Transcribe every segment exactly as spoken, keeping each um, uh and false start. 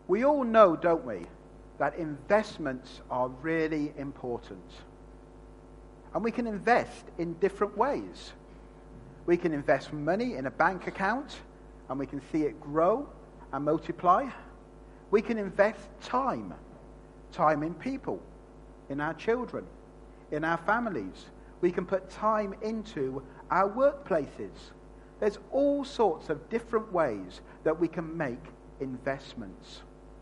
We all know, don't we, that investments are really important. And we can invest in different ways. We can invest money in a bank account, and we can see it grow and multiply. We can invest time, time in people, in our children, in our families. We can put time into our workplaces. There's all sorts of different ways that we can make investments.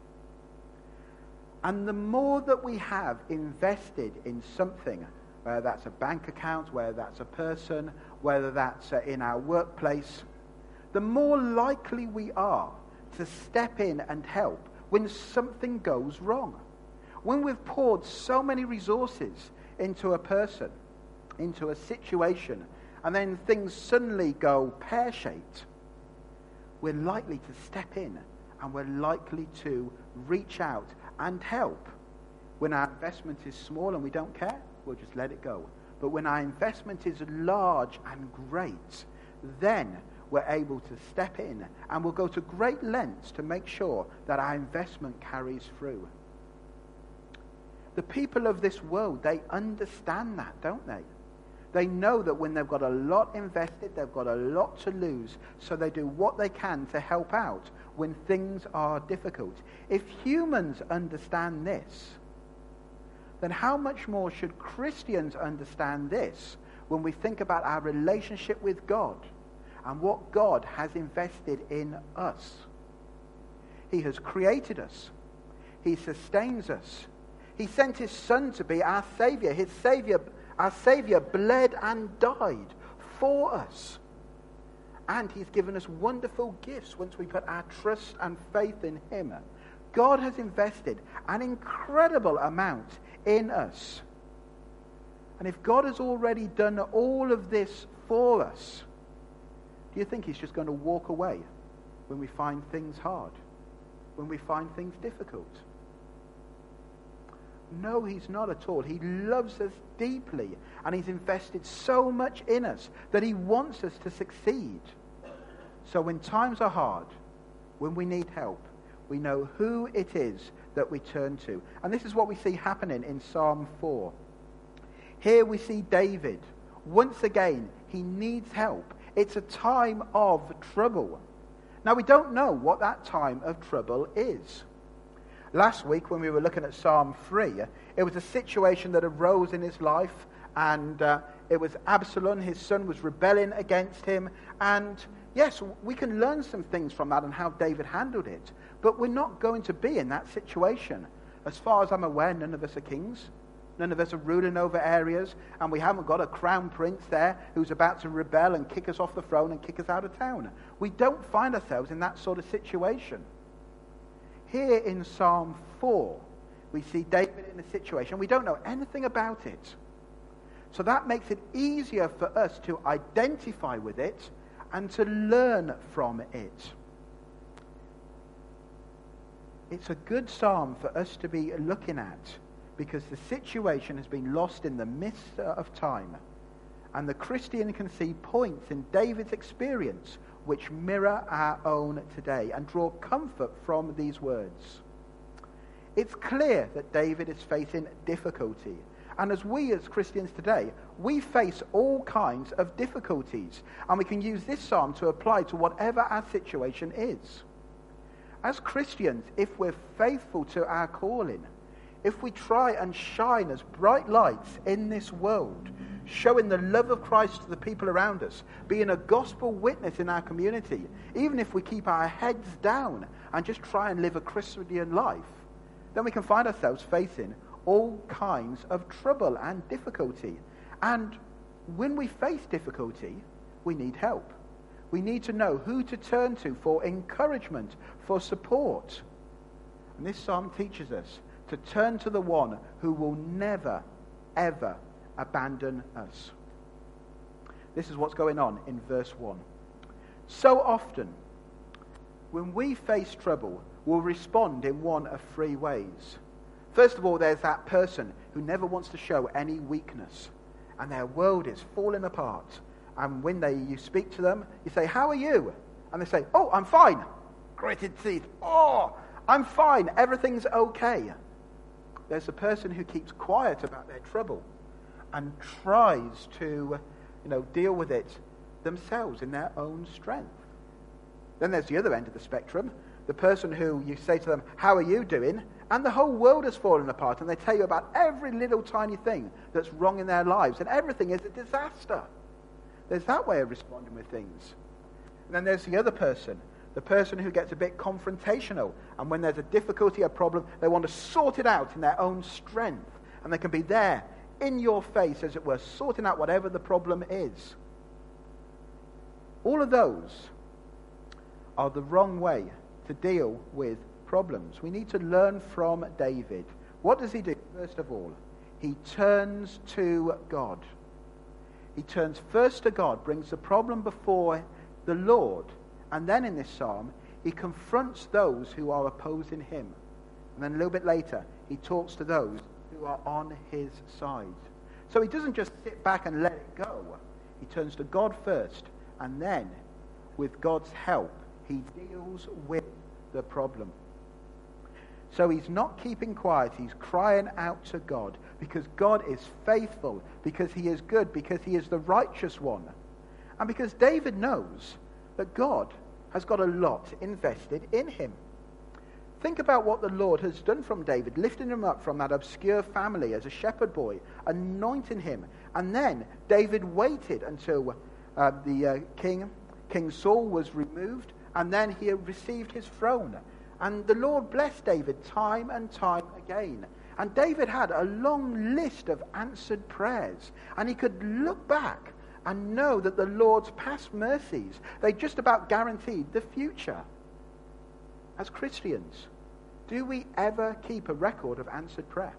And the more that we have invested in something, whether that's a bank account, whether that's a person, whether that's uh, in our workplace, the more likely we are to step in and help when something goes wrong. When we've poured so many resources into a person, into a situation, and then things suddenly go pear-shaped, we're likely to step in and we're likely to reach out and help. When our investment is small and we don't care, we'll just let it go. But when our investment is large and great, then we're able to step in and we'll go to great lengths to make sure that our investment carries through. The people of this world, they understand that, don't they? They know that when they've got a lot invested, they've got a lot to lose, so they do what they can to help out when things are difficult. If humans understand this, then how much more should Christians understand this when we think about our relationship with God and what God has invested in us? He has created us. He sustains us. He sent his Son to be our Savior. His Savior, our Savior bled and died for us. And he's given us wonderful gifts once we put our trust and faith in him. God has invested an incredible amount in us. And if God has already done all of this for us, do you think he's just going to walk away when we find things hard, when we find things difficult? No, he's not at all. He loves us deeply, and he's invested so much in us that he wants us to succeed. So when times are hard, when we need help, we know who it is that we turn to. And this is what we see happening in Psalm four. Here we see David. Once again, he needs help. It's a time of trouble. Now, we don't know what that time of trouble is. Last week, when we were looking at Psalm three, it was a situation that arose in his life, and uh, it was Absalom, his son, was rebelling against him. And yes, we can learn some things from that and how David handled it, but we're not going to be in that situation. As far as I'm aware, none of us are kings. None of us are ruling over areas, and we haven't got a crown prince there who's about to rebel and kick us off the throne and kick us out of town. We don't find ourselves in that sort of situation. Here in Psalm four, we see David in a situation. We don't know anything about it. So that makes it easier for us to identify with it and to learn from it. It's a good psalm for us to be looking at, because the situation has been lost in the midst of time. And the Christian can see points in David's experience which mirror our own today and draw comfort from these words. It's clear that David is facing difficulty. And as we as Christians today, we face all kinds of difficulties. And we can use this psalm to apply to whatever our situation is. As Christians, if we're faithful to our calling, if we try and shine as bright lights in this world, showing the love of Christ to the people around us, being a gospel witness in our community, even if we keep our heads down and just try and live a Christian life, then we can find ourselves facing all kinds of trouble and difficulty. And when we face difficulty, we need help. We need to know who to turn to for encouragement, for support. And this psalm teaches us to turn to the one who will never, ever abandon us. This is what's going on in verse one. So often, when we face trouble, we'll respond in one of three ways. First of all, there's that person who never wants to show any weakness, and their world is falling apart. And when they you speak to them, you say, "How are you?" And they say, "Oh, I'm fine." Gritted teeth. "Oh, I'm fine, everything's okay. There's a person who keeps quiet about their trouble and tries to, you know, deal with it themselves in their own strength. Then there's the other end of the spectrum, the person who you say to them, how are you doing? And the whole world has fallen apart, and they tell you about every little tiny thing that's wrong in their lives, and everything is a disaster. There's that way of responding with things. And then there's the other person, the person who gets a bit confrontational, and when there's a difficulty, a problem, they want to sort it out in their own strength, and they can be there in your face, as it were, sorting out whatever the problem is. All of those are the wrong way to deal with problems. We need to learn from David. What does he do? First of all, he turns to God. He turns first to God, brings the problem before the Lord, and then in this psalm, he confronts those who are opposing him. And then a little bit later, he talks to those who are on his side. So he doesn't just sit back and let it go. He turns to God first, and then, with God's help, he deals with the problem. So he's not keeping quiet, he's crying out to God, because God is faithful, because he is good, because he is the righteous one. And because David knows that God has got a lot invested in him. Think about what the Lord has done from David, lifting him up from that obscure family as a shepherd boy, anointing him. And then David waited until uh, the uh, king, King Saul was removed, and then he received his throne. And the Lord blessed David time and time again. And David had a long list of answered prayers. And he could look back and know that the Lord's past mercies, they just about guaranteed the future. As Christians, do we ever keep a record of answered prayer?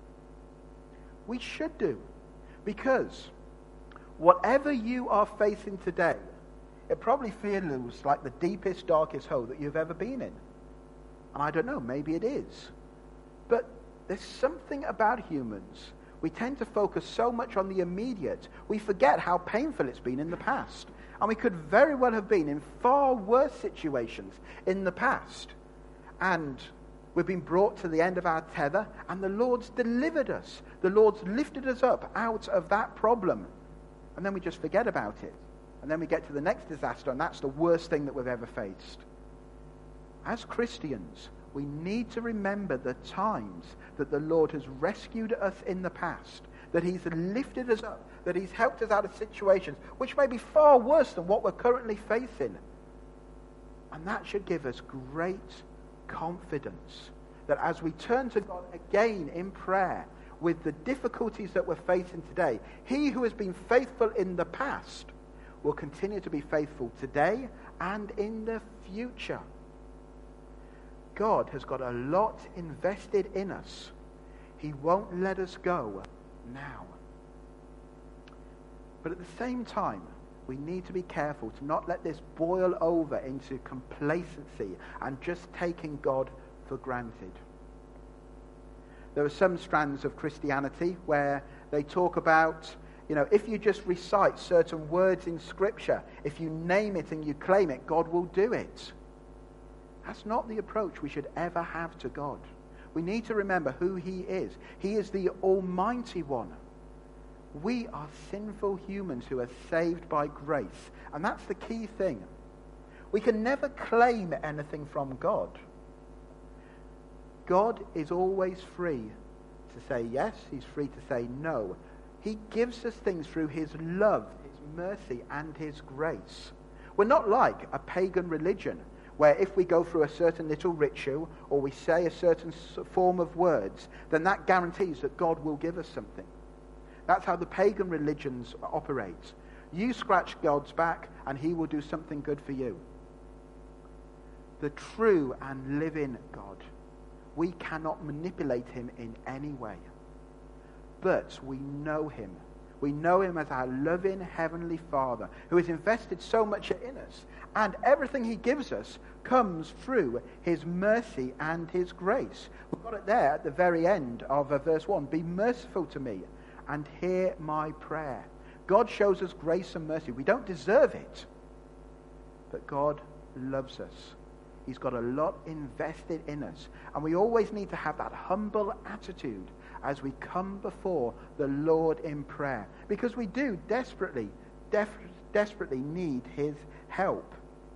We should do. Because whatever you are facing today, it probably feels like the deepest, darkest hole that you've ever been in. And I don't know, maybe it is. But there's something about humans. We tend to focus so much on the immediate, we forget how painful it's been in the past. And we could very well have been in far worse situations in the past. And we've been brought to the end of our tether, and the Lord's delivered us. The Lord's lifted us up out of that problem. And then we just forget about it. And then we get to the next disaster, and that's the worst thing that we've ever faced. As Christians, we need to remember the times that the Lord has rescued us in the past, that he's lifted us up, that he's helped us out of situations which may be far worse than what we're currently facing. And that should give us great confidence that as we turn to God again in prayer with the difficulties that we're facing today, he who has been faithful in the past will continue to be faithful today and in the future. God has got a lot invested in us. He won't let us go now. But at the same time, we need to be careful to not let this boil over into complacency and just taking God for granted. There are some strands of Christianity where they talk about, you know, if you just recite certain words in Scripture, if you name it and you claim it, God will do it. That's not the approach we should ever have to God. We need to remember who he is. He is the Almighty One. We are sinful humans who are saved by grace. And that's the key thing. We can never claim anything from God. God is always free to say yes. He's free to say no. He gives us things through his love, his mercy, and his grace. We're not like a pagan religion where if we go through a certain little ritual or we say a certain form of words, then that guarantees that God will give us something. That's how the pagan religions operate. You scratch God's back and he will do something good for you. The true and living God, we cannot manipulate him in any way. But we know him. We know him as our loving Heavenly Father who has invested so much in us. And everything he gives us comes through his mercy and his grace. We've got it there at the very end of uh, verse one. Be merciful to me and hear my prayer. God shows us grace and mercy. We don't deserve it. But God loves us. He's got a lot invested in us. And we always need to have that humble attitude as we come before the Lord in prayer. Because we do desperately, def- desperately need his help.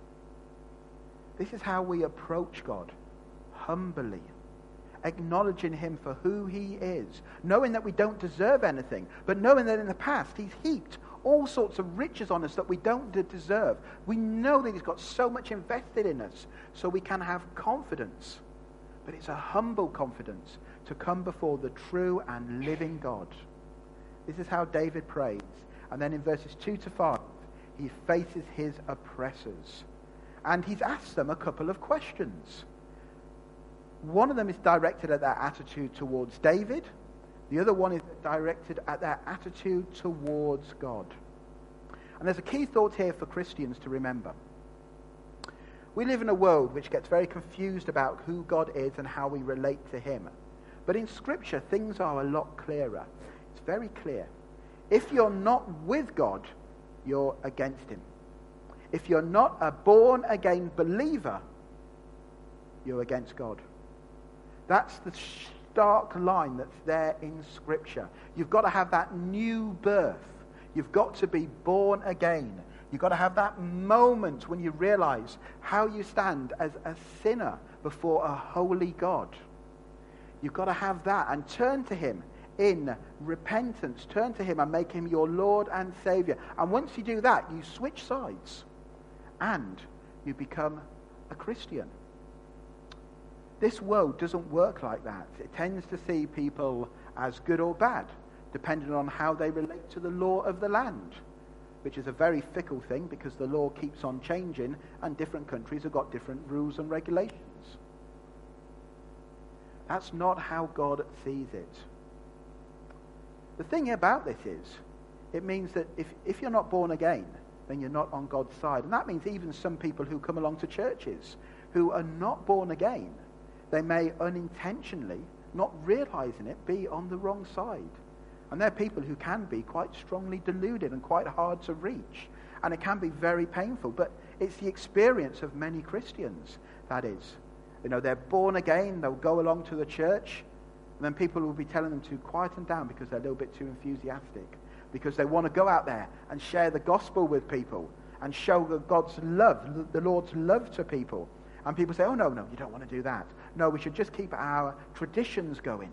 This is how we approach God, humbly, acknowledging him for who he is, knowing that we don't deserve anything, but knowing that in the past he's heaped all sorts of riches on us that we don't deserve. We know that he's got so much invested in us, so we can have confidence. But it's a humble confidence to come before the true and living God. This is how David prays. And then in verses two to five, he faces his oppressors. And he's asked them a couple of questions. One of them is directed at their attitude towards David. The other one is directed at their attitude towards God. And there's a key thought here for Christians to remember. We live in a world which gets very confused about who God is and how we relate to him. But in Scripture, things are a lot clearer. It's very clear. If you're not with God, you're against him. If you're not a born-again believer, you're against God. That's the stark line that's there in Scripture. You've got to have that new birth. You've got to be born again. You've got to have that moment when you realize how you stand as a sinner before a holy God. You've got to have that and turn to him in repentance. Turn to him and make him your Lord and Savior. And once you do that, you switch sides and you become a Christian. This world doesn't work like that. It tends to see people as good or bad, depending on how they relate to the law of the land, which is a very fickle thing because the law keeps on changing and different countries have got different rules and regulations. That's not how God sees it. The thing about this is, it means that if, if you're not born again, then you're not on God's side. And that means even some people who come along to churches who are not born again, they may unintentionally, not realizing it, be on the wrong side. And they're people who can be quite strongly deluded and quite hard to reach. And it can be very painful. But it's the experience of many Christians, that is. You know, they're born again, they'll go along to the church, and then people will be telling them to quieten down because they're a little bit too enthusiastic. Because they want to go out there and share the gospel with people and show God's love, the Lord's love to people. And people say, oh, no, no, you don't want to do that. No, we should just keep our traditions going.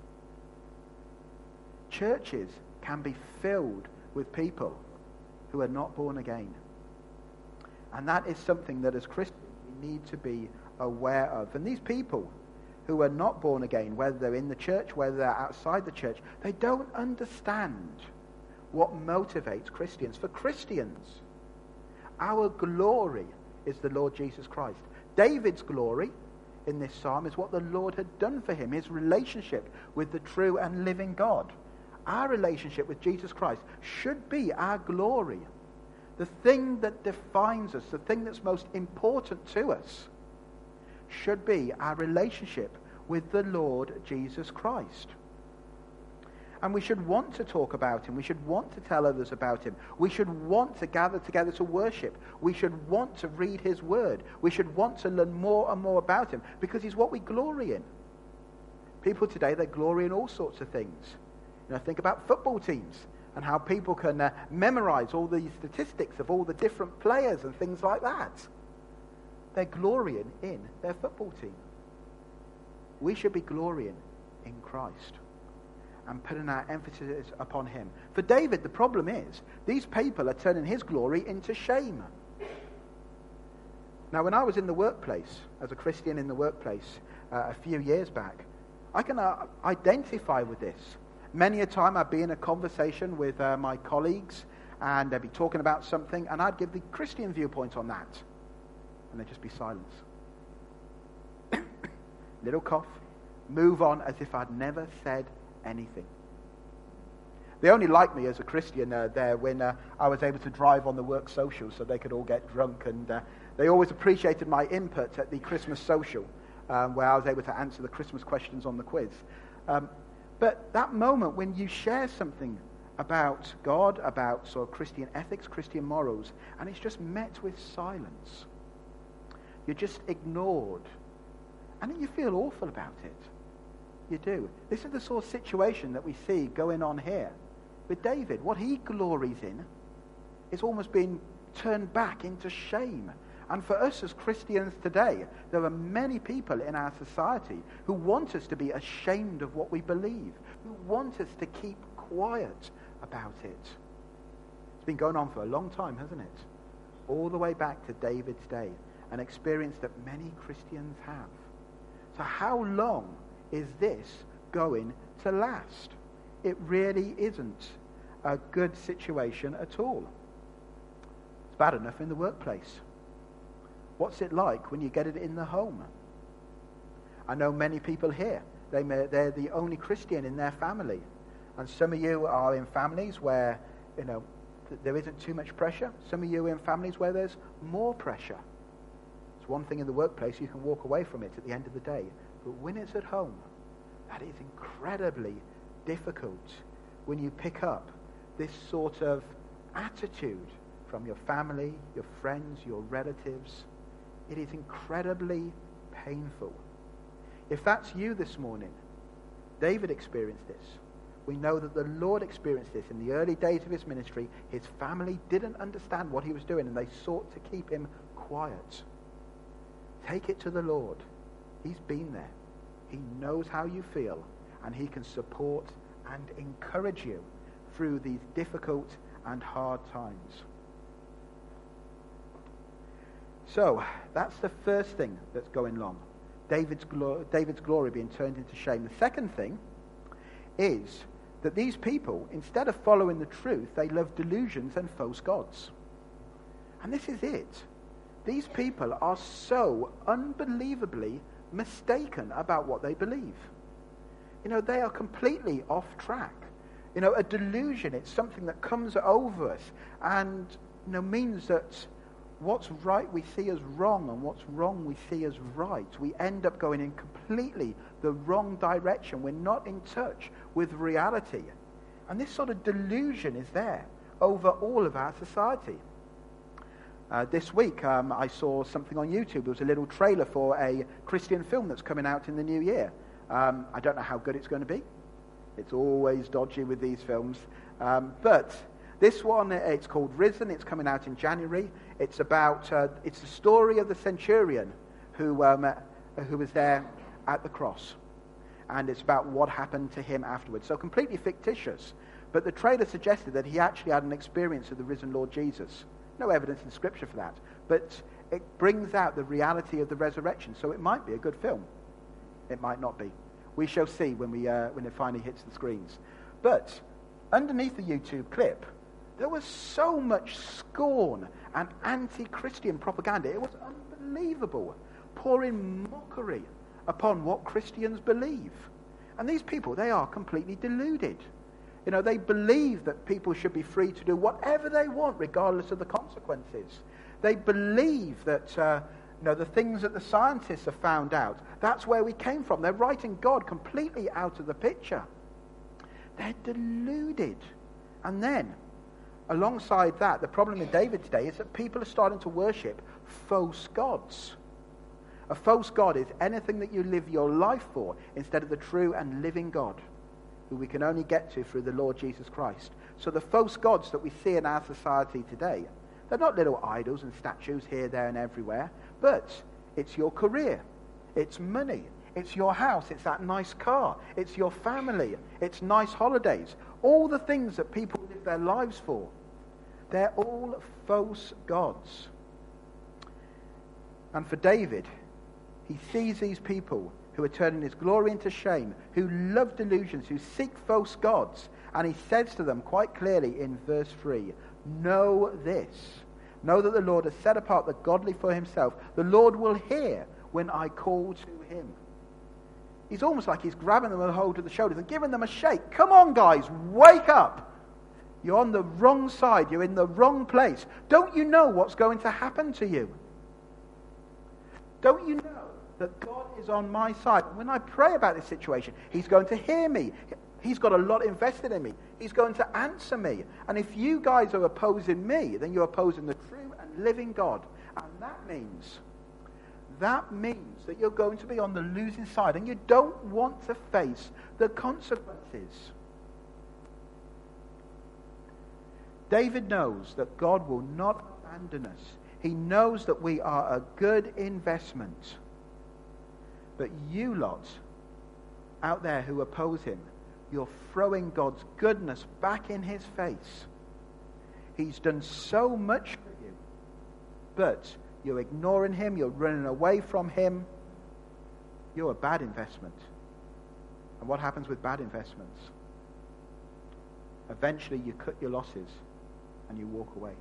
Churches can be filled with people who are not born again. And that is something that as Christians we need to be aware of. And these people who are not born again, whether they're in the church, whether they're outside the church, they don't understand what motivates Christians. For Christians, our glory is the Lord Jesus Christ. David's glory in this psalm is what the Lord had done for him, his relationship with the true and living God. Our relationship with Jesus Christ should be our glory. The thing that defines us, the thing that's most important to us, should be our relationship with the Lord Jesus Christ. And we should want to talk about him. We should want to tell others about him. We should want to gather together to worship. We should want to read his word. We should want to learn more and more about him because he's what we glory in. People today, they glory in all sorts of things. You know, think about football teams and how people can uh, memorize all these statistics of all the different players and things like that. They're glorying in their football team. We should be glorying in Christ and putting our emphasis upon him. For David, the problem is, these people are turning his glory into shame. Now, when I was in the workplace, as a Christian in the workplace, uh, a few years back, I can uh, identify with this. Many a time I'd be in a conversation with uh, my colleagues, and they'd be talking about something, and I'd give the Christian viewpoint on that. And there'd just be silence. Little cough, move on as if I'd never said anything. They only liked me as a Christian uh, there when uh, I was able to drive on the work social so they could all get drunk, and uh, they always appreciated my input at the Christmas social um, where I was able to answer the Christmas questions on the quiz. Um, but that moment when you share something about God, about sort of Christian ethics, Christian morals, and it's just met with silence. You're just ignored. And then you feel awful about it. You do. This is the sort of situation that we see going on here with David. What he glories in is almost being turned back into shame. And for us as Christians today, there are many people in our society who want us to be ashamed of what we believe, who want us to keep quiet about it. It's been going on for a long time, hasn't it? All the way back to David's day, an experience that many Christians have. So how long is this going to last? It really isn't a good situation at all. It's bad enough in the workplace. What's it like when you get it in the home? I know many people here, they may, they're the only Christian in their family. And some of you are in families where, you know, th- there isn't too much pressure. Some of you are in families where there's more pressure. It's one thing in the workplace, you can walk away from it at the end of the day. But when it's at home, that is incredibly difficult when you pick up this sort of attitude from your family, your friends, your relatives. It is incredibly painful. If that's you this morning, David experienced this. We know that the Lord experienced this in the early days of his ministry. His family didn't understand what he was doing, and they sought to keep him quiet. Take it to the Lord. He's been there. He knows how you feel, and he can support and encourage you through these difficult and hard times. So, that's the first thing that's going on. David's, glo- David's glory being turned into shame. The second thing is that these people, instead of following the truth, they love delusions and false gods. And this is it. These people are so unbelievably mistaken about what they believe. You know, they are completely off track. You know, a delusion, it's something that comes over us and, you know, means that what's right we see as wrong, and what's wrong we see as right. We end up going in completely the wrong direction. We're not in touch with reality. And this sort of delusion is there over all of our society. Uh, this week um, I saw something on YouTube. There was a little trailer for a Christian film that's coming out in the new year. Um, I don't know how good it's going to be. It's always dodgy with these films. Um, but this one, it's called Risen. It's coming out in January. It's about, uh, it's the story of the centurion who um, uh, who was there at the cross. And it's about what happened to him afterwards. So completely fictitious. But the trailer suggested that he actually had an experience of the risen Lord Jesus. No evidence in Scripture for that. But it brings out the reality of the resurrection. So it might be a good film. It might not be. We shall see when we uh, when it finally hits the screens. But underneath the YouTube clip, there was so much scorn and anti-Christian propaganda. It was unbelievable, pouring mockery upon what Christians believe. And these people, they are completely deluded. You know, they believe that people should be free to do whatever they want, regardless of the consequences. They believe that, uh, you know, the things that the scientists have found out, that's where we came from. They're writing God completely out of the picture. They're deluded. And then, alongside that, the problem in David's day is that people are starting to worship false gods. A false god is anything that you live your life for instead of the true and living God, who we can only get to through the Lord Jesus Christ. So the false gods that we see in our society today, they're not little idols and statues here, there, and everywhere, but it's your career, it's money, it's your house, it's that nice car, it's your family, it's nice holidays, all the things that people live their lives for. They're all false gods. And for David, he sees these people who are turning his glory into shame, who love delusions, who seek false gods. And he says to them quite clearly in verse three, know this, know that the Lord has set apart the godly for himself. The Lord will hear when I call to him. He's almost like he's grabbing them a hold of the shoulders and giving them a shake. Come on, guys, wake up. You're on the wrong side. You're in the wrong place. Don't you know what's going to happen to you? Don't you know that God is on my side? When I pray about this situation, he's going to hear me. He's got a lot invested in me. He's going to answer me. And if you guys are opposing me, then you're opposing the true and living God. And that means that means that you're going to be on the losing side and you don't want to face the consequences. David knows that God will not abandon us. He knows that we are a good investment. But you lot out there who oppose him, you're throwing God's goodness back in his face. He's done so much for you, but you're ignoring him, you're running away from him. You're a bad investment. And what happens with bad investments? Eventually you cut your losses and you walk away.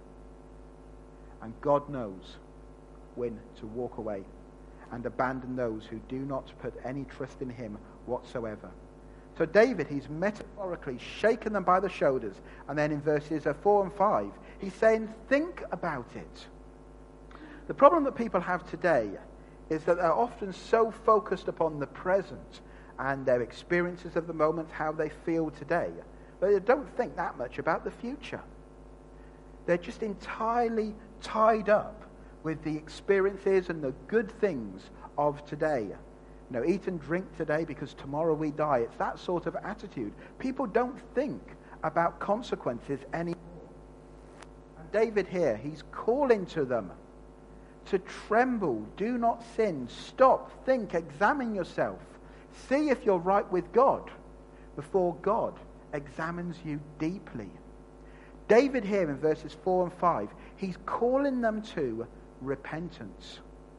And God knows when to walk away and abandon those who do not put any trust in him whatsoever. So David, he's metaphorically shaken them by the shoulders. And then in verses four and five, he's saying, think about it. The problem that people have today is that they're often so focused upon the present and their experiences of the moment, how they feel today, but they don't think that much about the future. They're just entirely tied up with the experiences and the good things of today. You know, eat and drink today because tomorrow we die. It's that sort of attitude. People don't think about consequences anymore. And David here, he's calling to them to tremble, do not sin, stop, think, examine yourself. See if you're right with God before God examines you deeply. David here in verses four and five, he's calling them to repentance.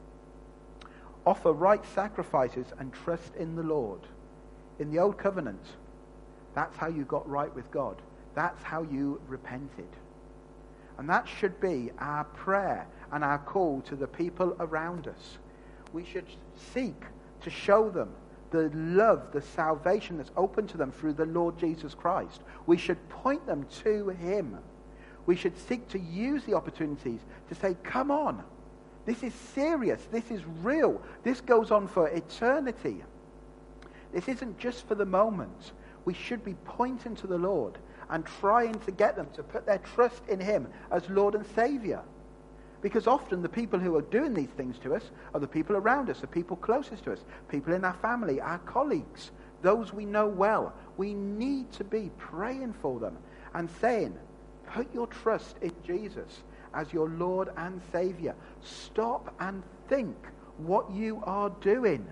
Offer right sacrifices and trust in the Lord. In the old covenant, that's how you got right with God. That's how you repented. And that should be our prayer and our call to the people around us. We should seek to show them the love, the salvation that's open to them through the Lord Jesus Christ. We should point them to him. We should seek to use the opportunities to say, come on, this is serious, this is real, this goes on for eternity. This isn't just for the moment. We should be pointing to the Lord and trying to get them to put their trust in him as Lord and Savior. Because often the people who are doing these things to us are the people around us, the people closest to us, people in our family, our colleagues, those we know well. We need to be praying for them and saying, put your trust in Jesus as your Lord and Savior. Stop and think what you are doing.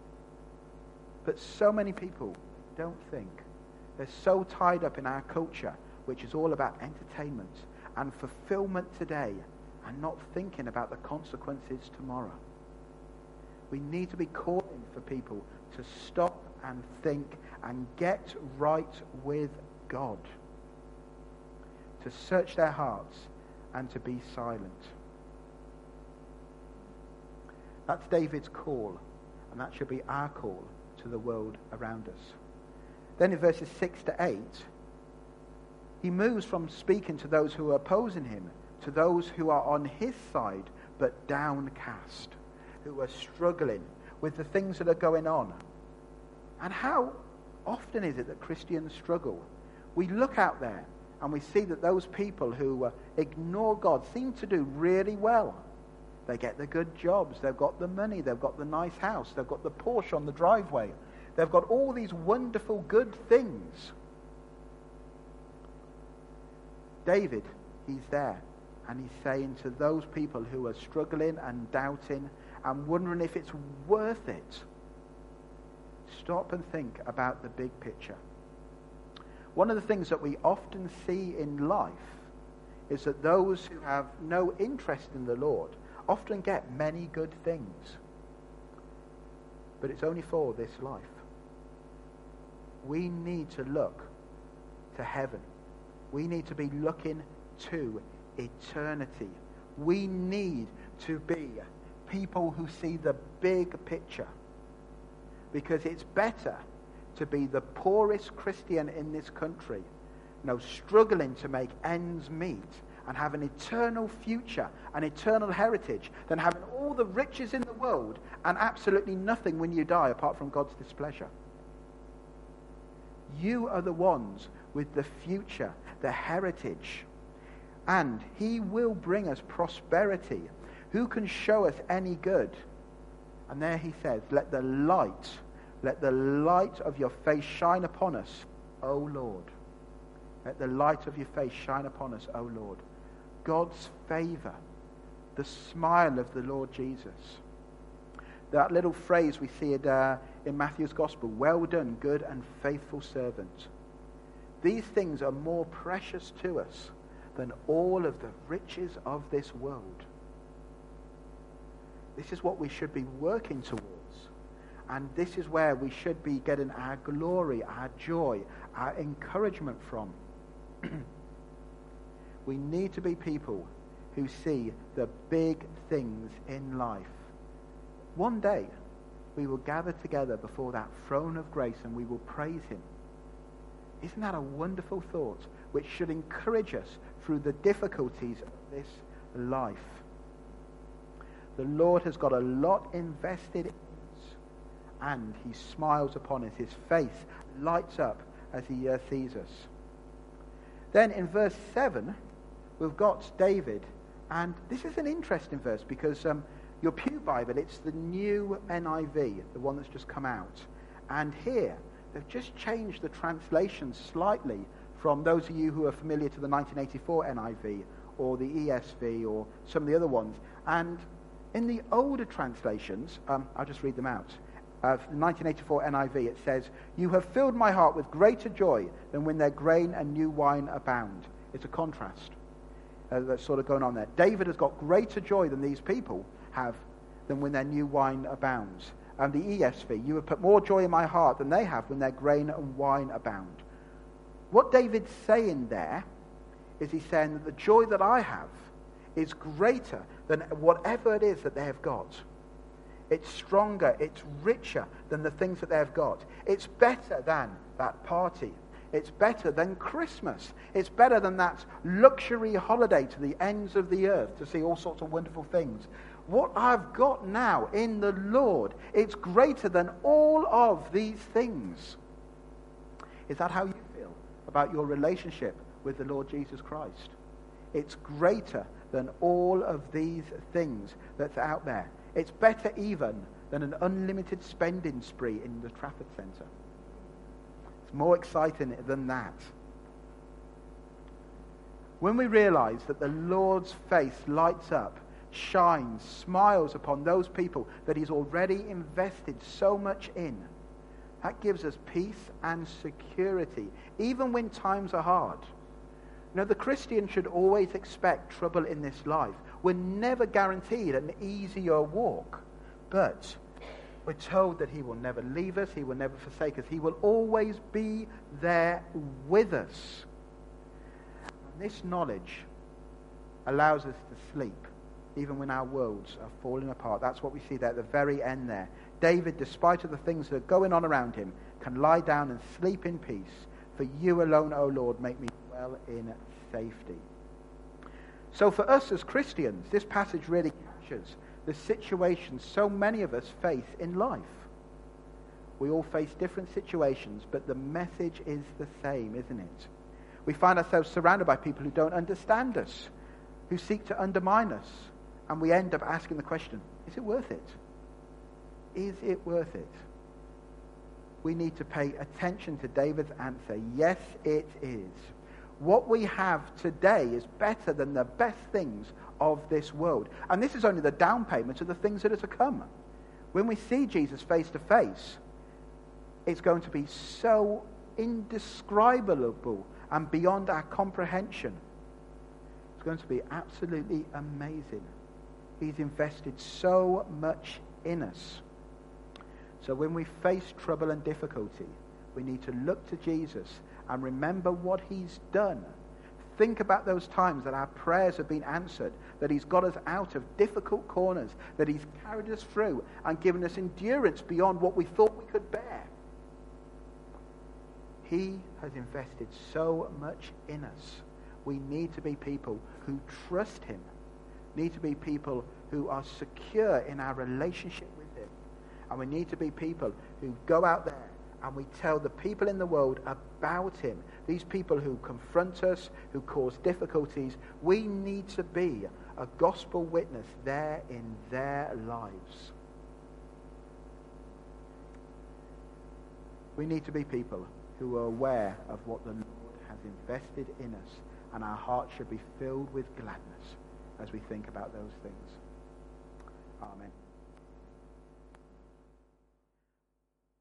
But so many people don't think. They're so tied up in our culture, which is all about entertainment and fulfillment today, and not thinking about the consequences tomorrow. We need to be calling for people to stop and think and get right with God, to search their hearts and to be silent. That's David's call, and that should be our call to the world around us. Then in verses six to eight, he moves from speaking to those who are opposing him to those who are on his side but downcast, who are struggling with the things that are going on. And how often is it that Christians struggle? We look out there and we see that those people who uh, ignore God seem to do really well. They get the good jobs, they've got the money, they've got the nice house, they've got the Porsche on the driveway, they've got all these wonderful good things. David, he's there. And he's saying to those people who are struggling and doubting and wondering if it's worth it, stop and think about the big picture. One of the things that we often see in life is that those who have no interest in the Lord often get many good things. But it's only for this life. We need to look to heaven. We need to be looking to eternity. We need to be people who see the big picture, because it's better to be the poorest Christian in this country, you know, struggling to make ends meet and have an eternal future, an eternal heritage, than having all the riches in the world and absolutely nothing when you die apart from God's displeasure. You are the ones with the future, the heritage. And he will bring us prosperity. Who can show us any good And there he says, let the light, let the light of your face shine upon us, O Lord. Let the light of your face shine upon us, O Lord. God's favor, the smile of the Lord Jesus. That little phrase we see it uh, in Matthew's Gospel, well done, good and faithful servant. These things are more precious to us than all of the riches of this world. This is what we should be working towards. And this is where we should be getting our glory, our joy, our encouragement from. We need to be people who see the big things in life. One day, we will gather together before that throne of grace and we will praise him. Isn't that a wonderful thought, which should encourage us through the difficulties of this life? The Lord has got a lot invested in us, and he smiles upon us. His face lights up as he uh, sees us. Then in verse seven, we've got David, and this is an interesting verse because um, your Pew Bible, it's the new N I V, the one that's just come out. And here, they've just changed the translation slightly from those of you who are familiar to the nineteen eighty-four N I V or the E S V or some of the other ones. And in the older translations, um, I'll just read them out. Uh, the nineteen eighty-four N I V, it says, "You have filled my heart with greater joy than when their grain and new wine abound." It's a contrast uh, that's sort of going on there. David has got greater joy than these people have than when their new wine abounds. And the E S V, "You have put more joy in my heart than they have when their grain and wine abound." What David's saying there is he's saying that the joy that I have is greater than whatever it is that they have got. It's stronger, it's richer than the things that they have got. It's better than that party. It's better than Christmas. It's better than that luxury holiday to the ends of the earth to see all sorts of wonderful things. What I've got now in the Lord, it's greater than all of these things. Is that how you feel about your relationship with the Lord Jesus Christ? It's greater than all of these things that's out there. It's better even than an unlimited spending spree in the Trafford Centre. It's more exciting than that. When we realize that the Lord's face lights up, shines, smiles upon those people that he's already invested so much in, that gives us peace and security, even when times are hard. You know, the Christian should always expect trouble in this life. We're never guaranteed an easier walk, but we're told that he will never leave us, he will never forsake us, he will always be there with us. And this knowledge allows us to sleep, even when our worlds are falling apart. That's what we see there at the very end there. David, despite of the things that are going on around him, can lie down and sleep in peace. For you alone, O Lord, make me dwell in safety. So for us as Christians, this passage really captures the situation so many of us face in life. We all face different situations, but the message is the same, isn't it? We find ourselves surrounded by people who don't understand us, who seek to undermine us, and we end up asking the question, is it worth it? Is it worth it? We need to pay attention to David's answer. Yes, it is. What we have today is better than the best things of this world. And this is only the down payment of the things that are to come. When we see Jesus face to face, it's going to be so indescribable and beyond our comprehension. It's going to be absolutely amazing. He's invested so much in us. So when we face trouble and difficulty, we need to look to Jesus and remember what he's done. Think about those times that our prayers have been answered, that he's got us out of difficult corners, that he's carried us through and given us endurance beyond what we thought we could bear. He has invested so much in us. We need to be people who trust him, need to be people who are secure in our relationship with him. And we need to be people who go out there and we tell the people in the world about him. These people who confront us, who cause difficulties, we need to be a gospel witness there in their lives. We need to be people who are aware of what the Lord has invested in us, and our hearts should be filled with gladness as we think about those things.